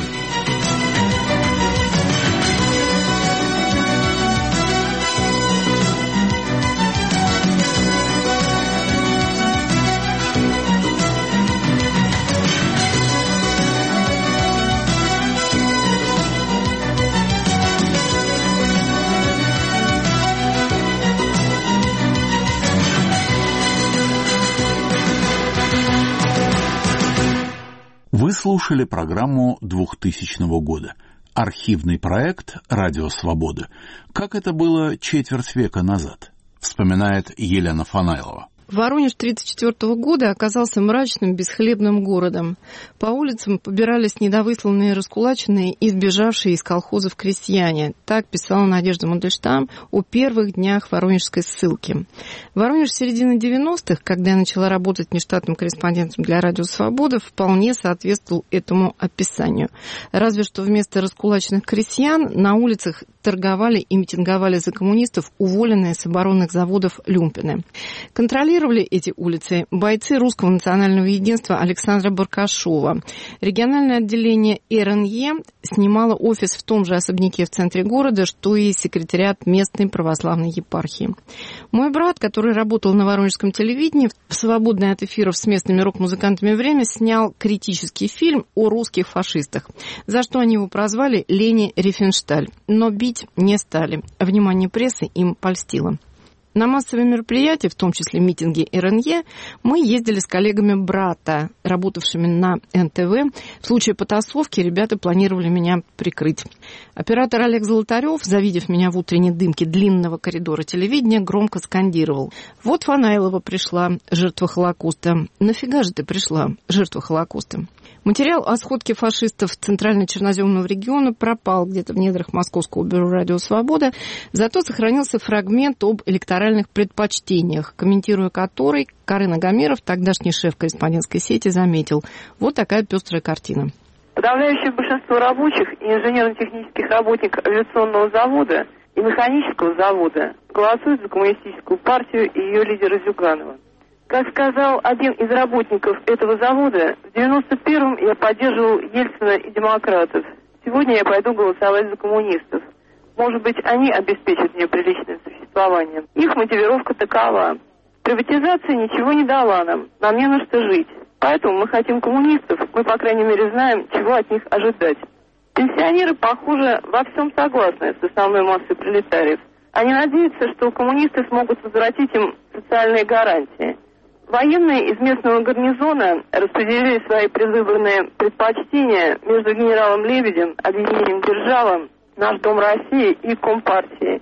Вы слушали программу 2000 года. Архивный проект «Радио Свобода». Как это было четверть века назад, вспоминает Елена Фанайлова. Воронеж 1934 года оказался мрачным, бесхлебным городом. По улицам побирались недовысланные, раскулаченные и сбежавшие из колхозов крестьяне. Так писала Надежда Мандельштам о первых днях воронежской ссылки. Воронеж середины 90-х, когда я начала работать внештатным корреспондентом для «Радио Свобода», вполне соответствовал этому описанию. Разве что вместо раскулаченных крестьян на улицах торговали и митинговали за коммунистов уволенные с оборонных заводов люмпины. Контролировали эти улицы бойцы Русского национального единства Александра Баркашова. Региональное отделение РНЕ снимало офис в том же особняке в центре города, что и секретариат местной православной епархии. Мой брат, который работал на воронежском телевидении, в свободное от эфиров с местными рок-музыкантами время снял критический фильм о русских фашистах, за что они его прозвали Лени Рифеншталь. Но бить не стали. Внимание прессы им польстило. На массовые мероприятия, в том числе митинги РНЕ, мы ездили с коллегами брата, работавшими на НТВ. В случае потасовки ребята планировали меня прикрыть. Оператор Олег Золотарев, завидев меня в утренней дымке длинного коридора телевидения, громко скандировал: «Вот Фанайлова пришла, жертва Холокоста. Нафига же ты пришла, жертва Холокоста?» Материал о сходке фашистов Центрально-Черноземного региона пропал где-то в недрах Московского бюро «Радио Свобода», зато сохранился фрагмент об электоральных предпочтениях, комментируя который, Карен Агамеров, тогдашний шеф корреспондентской сети, заметил: вот такая пестрая картина. Подавляющее большинство рабочих и инженерно-технических работников авиационного завода и механического завода голосуют за коммунистическую партию и ее лидера Зюганова. Как сказал один из работников этого завода, в 91-м я поддерживал Ельцина и демократов. Сегодня я пойду голосовать за коммунистов. Может быть, они обеспечат мне приличное существование. Их мотивировка такова: приватизация ничего не дала нам не на что жить. Поэтому мы хотим коммунистов, мы, по крайней мере, знаем, чего от них ожидать. Пенсионеры, похоже, во всем согласны с основной массой пролетариев. Они надеются, что коммунисты смогут возвратить им социальные гарантии. Военные из местного гарнизона распределили свои предвыборные предпочтения между генералом Лебедем, объединением «Держава», «Наш дом России» и Компартией.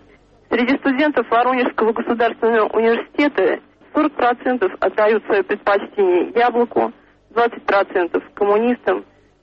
Среди студентов Воронежского государственного университета 40% отдают свое предпочтение Яблоку, 20% коммунистам,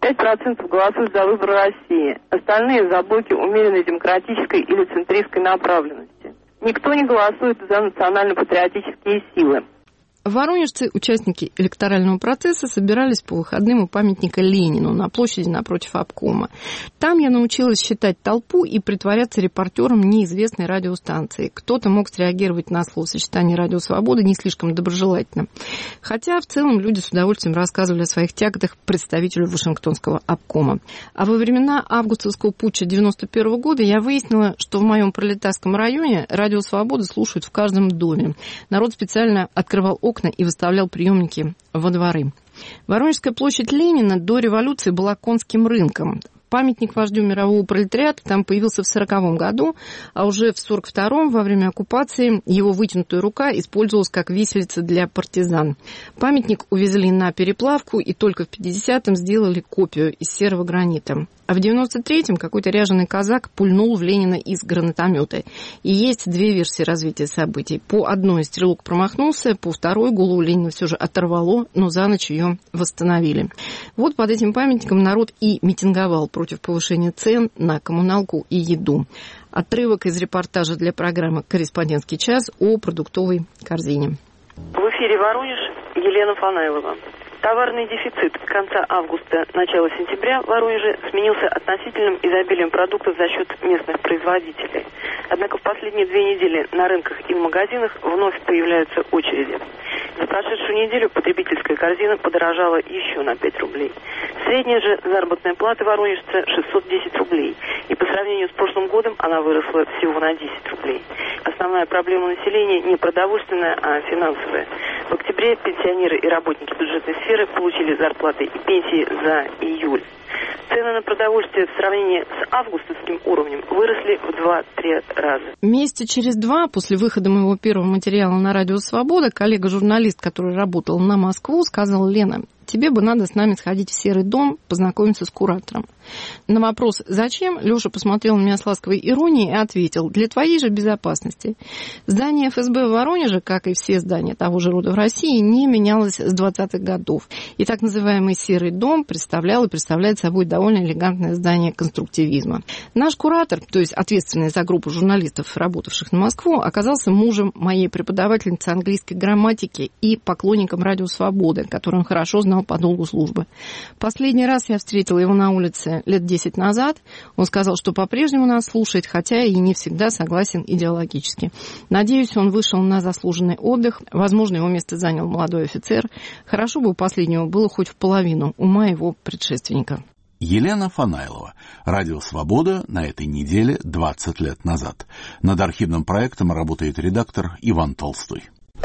5% голосуют за выбор России, остальные за блоки умеренной демократической или центристской направленности. Никто не голосует за национально-патриотические силы. Воронежцы, участники электорального процесса, собирались по выходным у памятника Ленину на площади напротив обкома. Там я научилась считать толпу и притворяться репортером неизвестной радиостанции. Кто-то мог среагировать на словосочетание «Радио Свобода» не слишком доброжелательно. Хотя в целом люди с удовольствием рассказывали о своих тяготах представителю Вашингтонского обкома. А во времена августовского путча 1991 года я выяснила, что в моем пролетарском районе «Радио Свобода» слушают в каждом доме. Народ специально открывал окна и выставлял приемники во дворы. Воронежская площадь Ленина до революции была конским рынком. Памятник вождю мирового пролетариата там появился в 1940 году, а уже в 1942 во время оккупации его вытянутая рука использовалась как виселица для партизан. Памятник увезли на переплавку и только в 1950-м сделали копию из серого гранита. А в 1993-м какой-то ряженый казак пульнул в Ленина из гранатомета. И есть две версии развития событий. По одной стрелок промахнулся, по второй голову Ленина все же оторвало, но за ночь ее восстановили. Вот под этим памятником народ и митинговал против повышения цен на коммуналку и еду. Отрывок из репортажа для программы «Корреспондентский час» о продуктовой корзине. В эфире Воронеж, Елена Фанайлова. Товарный дефицит с конца августа, начала сентября в Воронеже сменился относительным изобилием продуктов за счет местных производителей. Однако в последние 2 недели на рынках и в магазинах вновь появляются очереди. За прошедшую неделю потребительская корзина подорожала еще на 5 рублей. Средняя же заработная плата воронежца 610 рублей. И по сравнению с прошлым годом она выросла всего на 10 рублей. Основная проблема населения не продовольственная, а финансовая. В октябре пенсионеры и работники бюджетной сферы получили зарплаты и пенсии за июль. Цены на продовольствие в сравнении с августовским уровнем выросли в 2-3 раза. Месяца через 2 после выхода моего первого материала на «Радио Свобода» коллега-журналист, который работал на Москву, сказал: «Лена, тебе бы надо с нами сходить в Серый дом, познакомиться с куратором». На вопрос «Зачем?» Леша посмотрел на меня с ласковой иронией и ответил: «Для твоей же безопасности». Здание ФСБ в Воронеже, как и все здания того же рода в России, не менялось с 20-х годов. И так называемый Серый дом представлял и представляет собой довольно элегантное здание конструктивизма. Наш куратор, то есть ответственный за группу журналистов, работавших на Москву, оказался мужем моей преподавательницы английской грамматики и поклонником «Радио Свободы», который он хорошо знал по долгу службы. Последний раз я встретила его на улице лет 10 назад. Он сказал, что по-прежнему нас слушает, хотя и не всегда согласен идеологически. Надеюсь, он вышел на заслуженный отдых. Возможно, его место занял молодой офицер. Хорошо бы у последнего было хоть в половину ума его предшественника. Елена Фанайлова. «Радио Свобода» на этой неделе 20 лет назад. Над архивным проектом работает редактор Иван Толстой.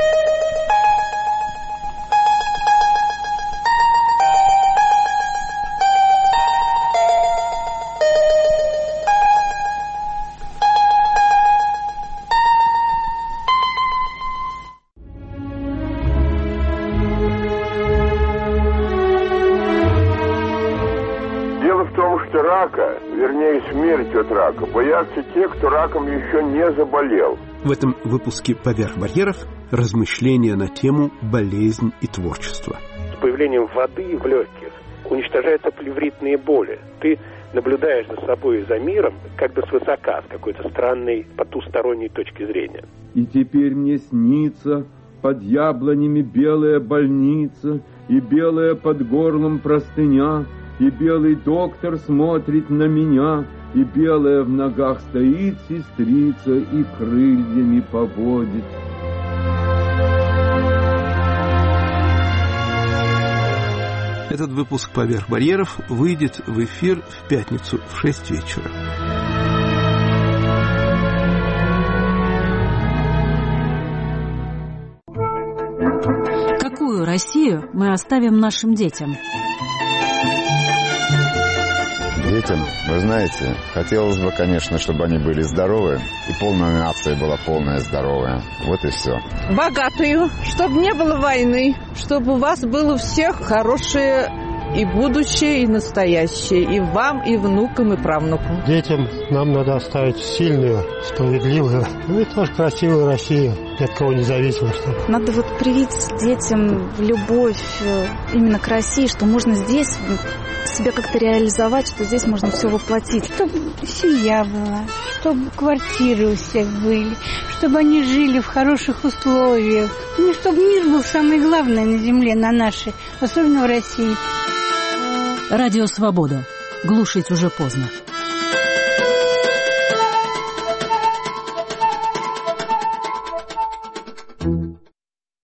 Смерть от рака боятся те, кто раком еще не заболел. В этом выпуске «Поверх барьеров» размышления на тему «Болезнь и творчество». С появлением воды в легких уничтожаются плевритные боли. Ты наблюдаешь за собой и за миром как бы свысока, с какой-то странной потусторонней точки зрения. И теперь мне снится под яблонями белая больница, и белая под горлом простыня, и белый доктор смотрит на меня, и белая в ногах стоит сестрица и крыльями поводит. Этот выпуск «Поверх барьеров» выйдет в эфир в пятницу в 6 вечера. Какую Россию мы оставим нашим детям? Детям, вы знаете, хотелось бы, конечно, чтобы они были здоровы, и полная нация была полная здоровая. Вот и все. Богатую, чтобы не было войны, чтобы у вас было у всех хорошее и будущее, и настоящее, и вам, и внукам, и правнукам. Детям нам надо оставить сильную, справедливую, и тоже красивую Россию, ни от кого не зависимо. Надо вот привить детям любовь именно к России, что можно здесь себя как-то реализовать, что здесь можно все воплотить. Чтобы семья была, чтобы квартиры у всех были, чтобы они жили в хороших условиях. И чтобы мир был самое главное на земле, на нашей, особенно в России. Радио «Свобода». Глушить уже поздно.